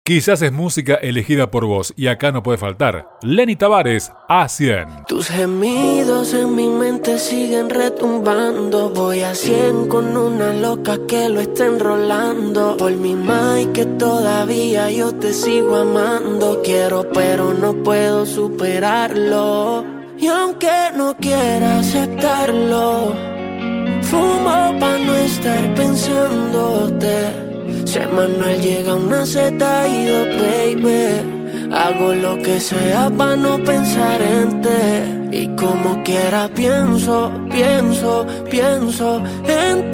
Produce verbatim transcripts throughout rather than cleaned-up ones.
Quizás es música elegida por vos y acá no puede faltar Lenny Tavares, A cien. Tus gemidos en mi mente siguen retumbando. Voy a cien con una loca que lo está enrolando. Por mi mai que todavía yo te sigo amando. Quiero pero no puedo superarlo. Y aunque no quiera aceptarlo, fumo pa' no estar pensándote. Si Manuel llega a una Z y dos, baby, hago lo que sea pa' no pensar en ti. Y como quiera pienso, pienso, pienso en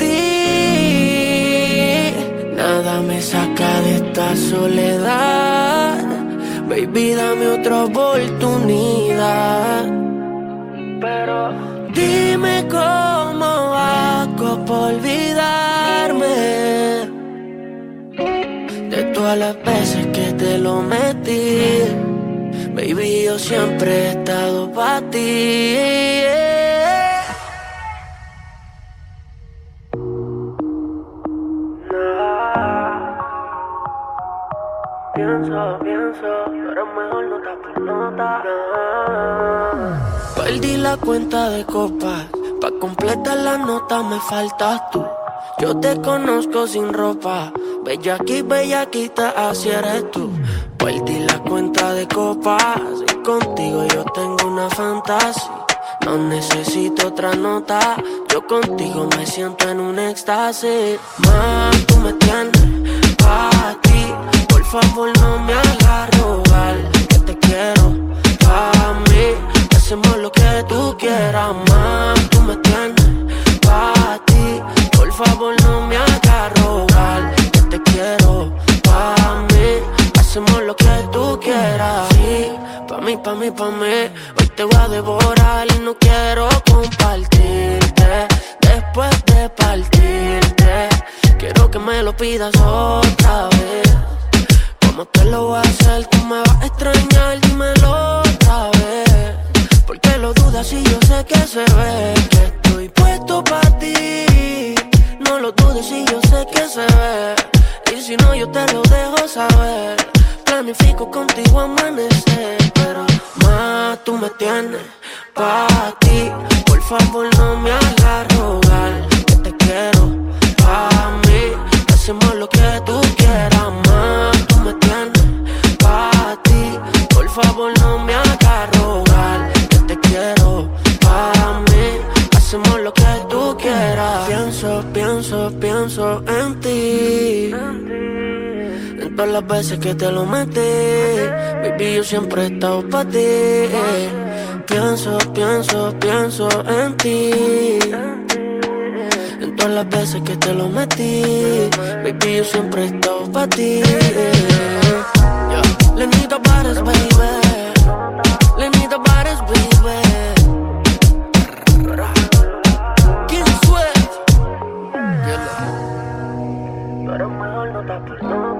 ti. Nada me saca de esta soledad. Baby, dame otra oportunidad. Pero dime cómo hago por olvidarme de todas las veces que te lo metí. Baby, yo siempre he estado pa' ti. Pienso, pienso, pero mejor nota por nota. Perdí la cuenta de copas, pa' completar la nota me faltas tú. Yo te conozco sin ropa, bellaquí, bellaquita, así eres tú. Perdí la cuenta de copas y contigo yo tengo una fantasía. No necesito otra nota, yo contigo me siento en un éxtasis. Más tú me tienes pa' ti, por favor no me hagas rogar, que te quiero pa' mí. Hacemos lo que tú quieras, más tú me tienes pa' ti, por favor no me hagas rogar, que te quiero pa' mí. Hacemos lo que tú quieras, sí, pa' mí, pa' mí, pa' mí. Hoy te voy a devorar y no quiero compartirte. Después de partirte, quiero que me lo pidas otra vez. ¿Cómo te lo voy a hacer? Tú me vas a extrañar, dímelo otra vez. ¿Por qué lo dudas si yo sé que se ve que estoy puesto pa' ti? No lo dudes si yo sé que se ve. Y si no yo te lo dejo saber. Planifico contigo amanecer, pero más tú me tienes pa' ti. Por favor no me hagas rogar, que te quiero pa' mí. Hacemos lo que tú quieras, más tú me tienes pa' ti. Por favor no me hagas rogar, que te quiero pa' mí. Hacemos lo que tú quieras. Pienso, pienso, pienso en ti. En todas las veces que te lo metí, baby, yo siempre he estado pa' ti. Pienso, pienso, pienso en ti. En todas las veces que te lo metí, baby, yo siempre he estado pa' ti. Yeah. Lenny Tavares, baby. Lenny Tavares, baby. King Sweat. Pero mejor no te